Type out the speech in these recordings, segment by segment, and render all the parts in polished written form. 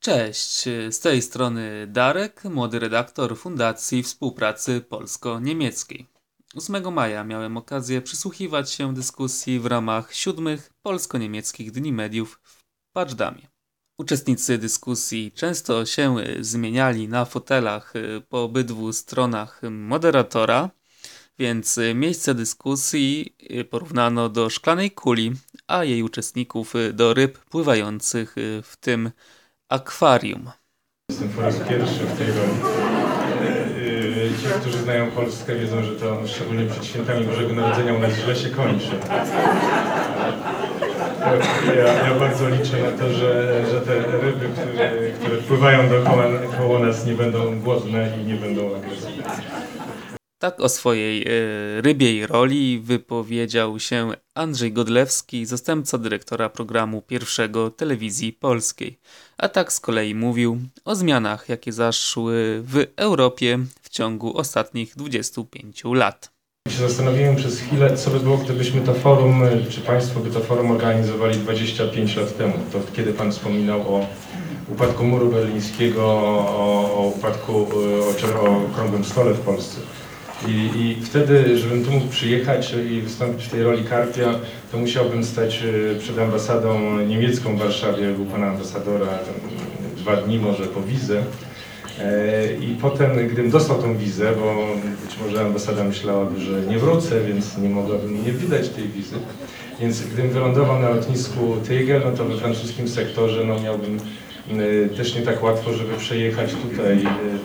Cześć, z tej strony Darek, młody redaktor Fundacji Współpracy Polsko-Niemieckiej. 8 maja miałem okazję przysłuchiwać się dyskusji w ramach 7. Polsko-Niemieckich Dni Mediów w Poczdamie. Uczestnicy dyskusji często się zmieniali na fotelach po obydwu stronach moderatora, więc miejsce dyskusji porównano do szklanej kuli, a jej uczestników do ryb pływających w tym akwarium. Jestem po raz pierwszy w tej roli. Ci, którzy znają Polskę, wiedzą, że to szczególnie przed świętami Bożego Narodzenia u nas źle się kończy. Ja bardzo liczę na to, że te ryby, które pływają koło nas, nie będą głodne i nie będą agresywne. Tak o swojej rybiej roli wypowiedział się Andrzej Godlewski, zastępca dyrektora programu pierwszego Telewizji Polskiej. A tak z kolei mówił o zmianach, jakie zaszły w Europie w ciągu ostatnich 25 lat. Zastanowiłem przez chwilę, co by było, gdybyśmy to forum, czy Państwo by to forum organizowali 25 lat temu. To kiedy Pan wspominał o upadku muru berlińskiego, o upadku, o okrągłym stole w Polsce. I wtedy, żebym tu mógł przyjechać i wystąpić w tej roli Karpia, to musiałbym stać przed ambasadą niemiecką w Warszawie, był pana ambasadora 2 dni może po wizę. I potem, gdybym dostał tą wizę, bo być może ambasada myślałaby, że nie wrócę, więc nie mogłaby mnie wydać tej wizy. Więc gdybym wylądował na lotnisku Tegel, no to we francuskim sektorze miałbym też nie tak łatwo, żeby przejechać tutaj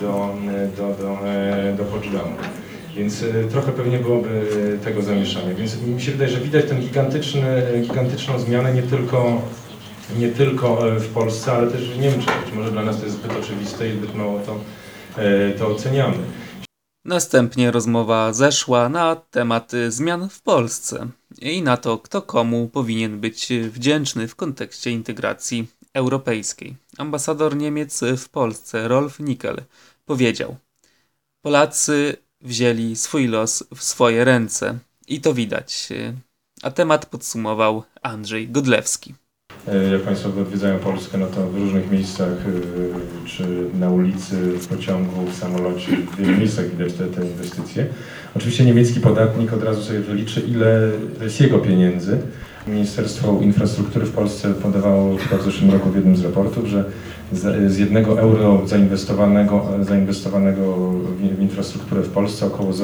do Poczdamu. Więc trochę pewnie byłoby tego zamieszania. Więc mi się wydaje, że widać tę gigantyczną zmianę nie tylko w Polsce, ale też w Niemczech. Być może dla nas to jest zbyt oczywiste i zbyt mało to oceniamy. Następnie rozmowa zeszła na temat zmian w Polsce i na to, kto komu powinien być wdzięczny w kontekście integracji europejskiej. Ambasador Niemiec w Polsce, Rolf Nickel, powiedział: Polacy wzięli swój los w swoje ręce i to widać. A temat podsumował Andrzej Godlewski. Jak Państwo odwiedzają Polskę, no to w różnych miejscach, czy na ulicy, w pociągu, w samolocie, w wielu miejscach widać te inwestycje. Oczywiście niemiecki podatnik od razu sobie wyliczy, ile to jest jego pieniędzy. Ministerstwo Infrastruktury w Polsce podawało chyba w zeszłym roku w jednym z raportów, że z 1 euro zainwestowanego w infrastrukturę w Polsce około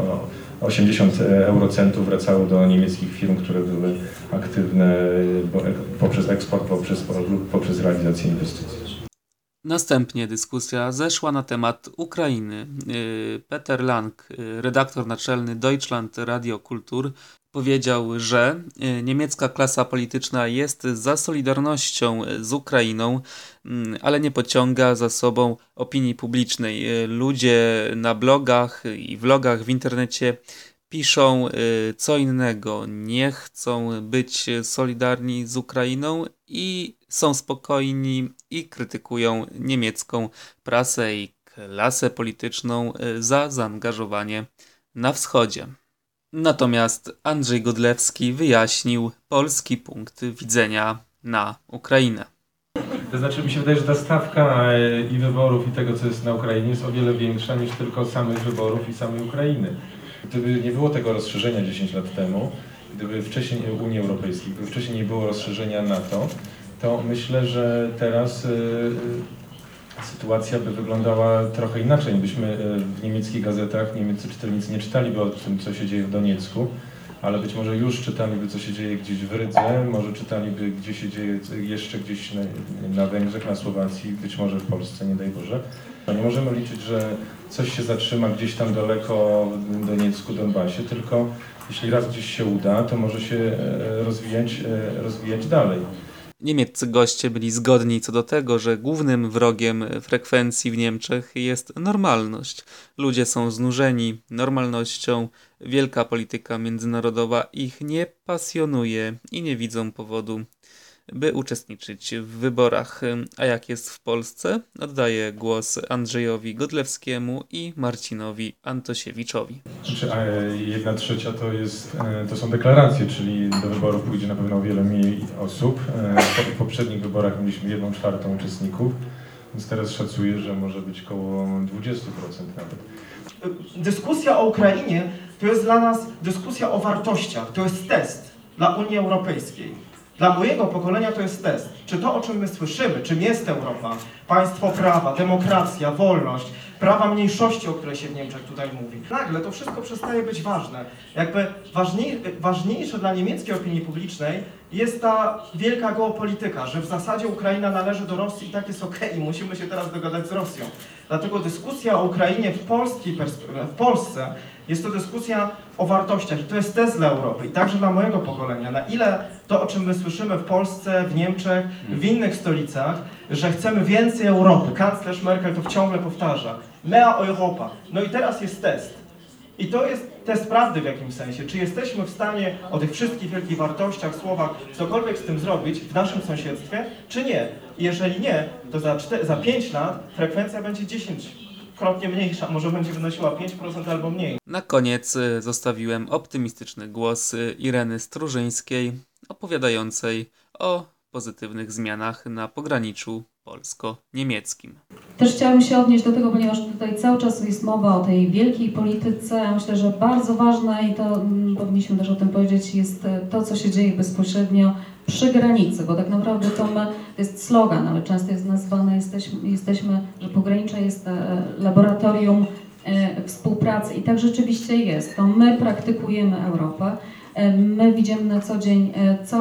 80 eurocentów wracało do niemieckich firm, które były aktywne poprzez eksport, poprzez realizację inwestycji. Następnie dyskusja zeszła na temat Ukrainy. Peter Lang, redaktor naczelny Deutschland Radio Kultur, powiedział, że niemiecka klasa polityczna jest za solidarnością z Ukrainą, ale nie pociąga za sobą opinii publicznej. Ludzie na blogach i vlogach w internecie piszą co innego. Nie chcą być solidarni z Ukrainą i są spokojni i krytykują niemiecką prasę i klasę polityczną za zaangażowanie na wschodzie. Natomiast Andrzej Godlewski wyjaśnił polski punkt widzenia na Ukrainę. To znaczy mi się wydaje, że ta stawka i wyborów i tego, co jest na Ukrainie, jest o wiele większa niż tylko samych wyborów i samej Ukrainy. Gdyby nie było tego rozszerzenia 10 lat temu, gdyby wcześniej Unii Europejskiej, gdyby wcześniej nie było rozszerzenia NATO, to myślę, że teraz sytuacja by wyglądała trochę inaczej. Byśmy w niemieckich gazetach, niemieccy czytelnicy nie czytaliby o tym, co się dzieje w Doniecku, ale być może już czytaliby, co się dzieje gdzieś w Rydze, może czytaliby, gdzie się dzieje jeszcze gdzieś na Węgrzech, na Słowacji, być może w Polsce, nie daj Boże. Nie możemy liczyć, że coś się zatrzyma gdzieś tam daleko w Doniecku, Donbasie, tylko jeśli raz gdzieś się uda, to może się rozwijać dalej. Niemieccy goście byli zgodni co do tego, że głównym wrogiem frekwencji w Niemczech jest normalność. Ludzie są znużeni normalnością, wielka polityka międzynarodowa ich nie pasjonuje i nie widzą powodu, by uczestniczyć w wyborach. A jak jest w Polsce? Oddaję głos Andrzejowi Godlewskiemu i Marcinowi Antosiewiczowi. Znaczy, 1/3 to są deklaracje, czyli do wyborów pójdzie na pewno o wiele mniej osób. W poprzednich wyborach mieliśmy 1/4 uczestników. Więc teraz szacuję, że może być koło 20% nawet. Dyskusja o Ukrainie to jest dla nas dyskusja o wartościach, to jest test dla Unii Europejskiej. Dla mojego pokolenia to jest test. Czy to, o czym my słyszymy, czym jest Europa, państwo prawa, demokracja, wolność, prawa mniejszości, o której się w Niemczech tutaj mówi, nagle to wszystko przestaje być ważne. Jakby ważniejsze dla niemieckiej opinii publicznej jest ta wielka geopolityka, że w zasadzie Ukraina należy do Rosji i tak jest okej, musimy się teraz dogadać z Rosją. Dlatego dyskusja o Ukrainie w Polsce jest to dyskusja o wartościach i to jest test dla Europy i także dla mojego pokolenia. Na ile to, o czym my słyszymy w Polsce, w Niemczech, w innych stolicach, że chcemy więcej Europy. Kanclerz Merkel to ciągle powtarza. Mehr Europa. No i teraz jest test. I to jest test prawdy w jakimś sensie. Czy jesteśmy w stanie o tych wszystkich wielkich wartościach, słowach cokolwiek z tym zrobić w naszym sąsiedztwie, czy nie? I jeżeli nie, to za 5 lat frekwencja będzie 10-krotnie mniejsza, może będzie wynosiła 5% albo mniej. Na koniec zostawiłem optymistyczny głos Ireny Strużyńskiej, opowiadającej o pozytywnych zmianach na pograniczu polsko-niemieckim. Też chciałabym się odnieść do tego, ponieważ tutaj cały czas jest mowa o tej wielkiej polityce. Myślę, że bardzo ważne i to powinniśmy też o tym powiedzieć, jest to, co się dzieje bezpośrednio przy granicy, bo tak naprawdę to jest slogan, ale często jest nazywane, że pogranicze jest laboratorium współpracy i tak rzeczywiście jest. To my praktykujemy Europę. My widzimy na co dzień,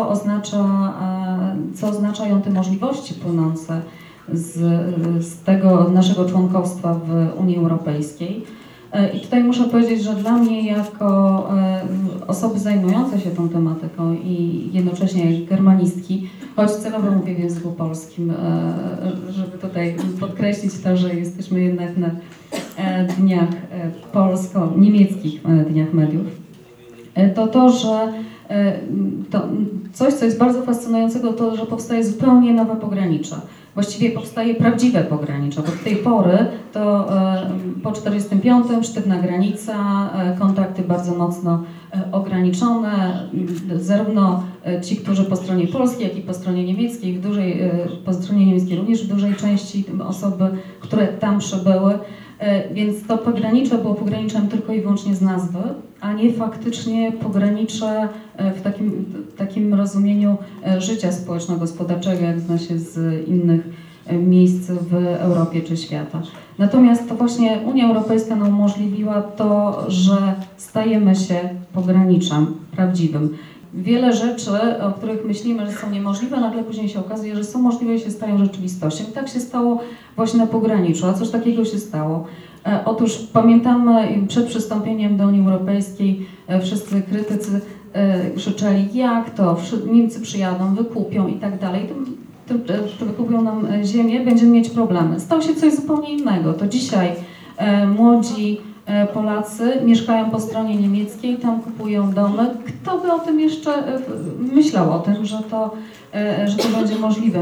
co oznaczają te możliwości płynące z tego naszego członkostwa w Unii Europejskiej. I tutaj muszę powiedzieć, że dla mnie jako osoby zajmujące się tą tematyką i jednocześnie jak germanistki, choć celowo mówię w języku polskim, żeby tutaj podkreślić to, że jesteśmy jednak na dniach polsko-niemieckich dniach mediów, że coś, co jest bardzo fascynującego, to, że powstaje zupełnie nowe pogranicze. Właściwie powstaje prawdziwe pogranicze, bo do tej pory to po 1945 sztywna granica, kontakty bardzo mocno ograniczone, zarówno ci, którzy po stronie polskiej, jak i po stronie niemieckiej, po stronie niemieckiej również w dużej części osoby, które tam przybyły, więc to pogranicze było pograniczem tylko i wyłącznie z nazwy, a nie faktycznie pogranicze w takim rozumieniu życia społeczno-gospodarczego, jak zna się z innych miejsc w Europie czy świata. Natomiast to właśnie Unia Europejska nam umożliwiła to, że stajemy się pograniczem prawdziwym. Wiele rzeczy, o których myślimy, że są niemożliwe, nagle później się okazuje, że są możliwe i się stają rzeczywistością. I tak się stało właśnie na pograniczu. A cóż takiego się stało? Otóż pamiętamy, przed przystąpieniem do Unii Europejskiej wszyscy krytycy krzyczeli, jak to, Niemcy przyjadą, wykupią i tak dalej. Wykupią nam ziemię, będziemy mieć problemy. Stało się coś zupełnie innego. To dzisiaj młodzi Polacy mieszkają po stronie niemieckiej, tam kupują domy. Kto by o tym jeszcze myślał, o tym, że to będzie możliwe?